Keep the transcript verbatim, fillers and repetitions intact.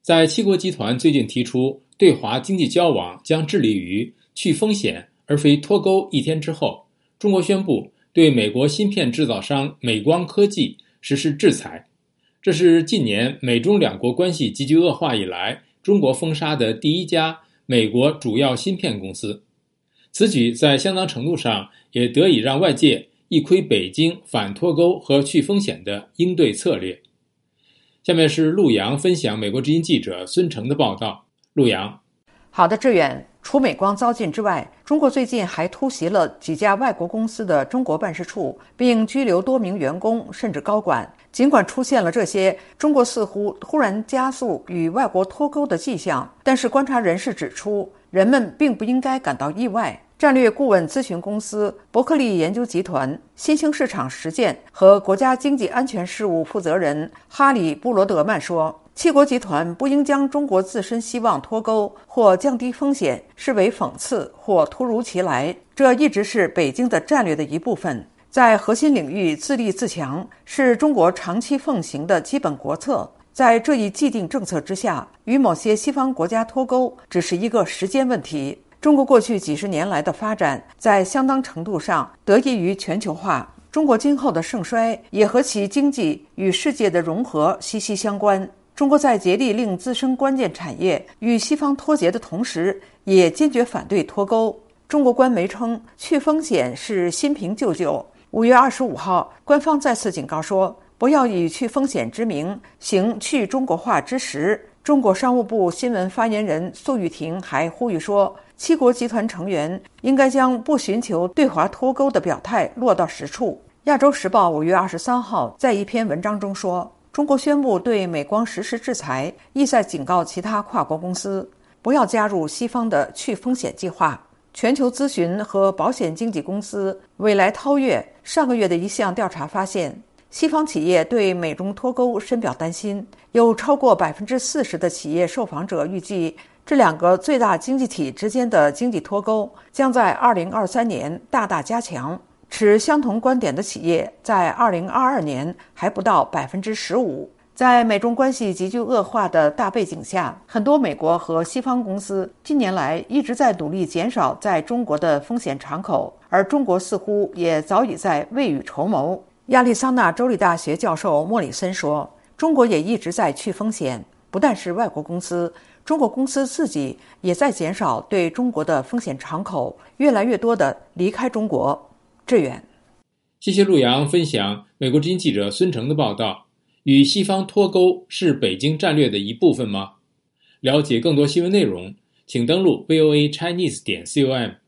在七国集团最近提出对华经济交往将致力于去风险而非脱钩一天之后，中国宣布对美国芯片制造商美光科技实施制裁。这是近年美中两国关系急剧恶化以来，中国封杀的第一家美国主要芯片公司。此举在相当程度上也得以让外界一窥北京反脱钩和去风险的应对策略。下面是陆洋分享美国之音记者孙成的报道。陆洋： 好的，志远。除美光遭禁之外，中国最近还突袭了几家外国公司的中国办事处，并拘留多名员工甚至高管。尽管出现了这些，中国似乎突然加速与外国脱钩的迹象，但是观察人士指出，人们并不应该感到意外。战略顾问咨询公司伯克利研究集团新兴市场实践和国家经济安全事务负责人哈里·布罗德曼说，七国集团不应将中国自身希望脱钩或降低风险视为讽刺或突如其来，这一直是北京的战略的一部分。在核心领域自立自强是中国长期奉行的基本国策，在这一既定政策之下，与某些西方国家脱钩只是一个时间问题。中国过去几十年来的发展在相当程度上得益于全球化，中国今后的盛衰也和其经济与世界的融合息息相关。中国在竭力令自身关键产业与西方脱节的同时，也坚决反对脱钩。中国官媒称，去风险是新瓶旧酒。五月二十五号，官方再次警告说，不要以去风险之名行去中国化之实。中国商务部新闻发言人粟裕庭还呼吁说，七国集团成员应该将不寻求对华脱钩的表态落到实处。亚洲时报五月二十三号在一篇文章中说，中国宣布对美光实施制裁，意在警告其他跨国公司不要加入西方的去风险计划。全球咨询和保险经纪公司未来韬越上个月的一项调查发现，西方企业对美中脱钩深表担心，有超过百分之四十的企业受访者预计，这两个最大经济体之间的经济脱钩将在二零二三年大大加强。持相同观点的企业在二零二二年还不到百分之十五。在美中关系急剧恶化的大背景下，很多美国和西方公司近年来一直在努力减少在中国的风险敞口，而中国似乎也早已在未雨绸缪。亚利桑那州立大学教授莫里森说，中国也一直在去风险，不但是外国公司，中国公司自己也在减少对中国的风险敞口，越来越多地离开中国。志远， 谢谢陆洋分享美国之音记者孙成的报道。与西方脱钩是北京战略的一部分吗？了解更多新闻内容，请登录 V O A Chinese 点 com。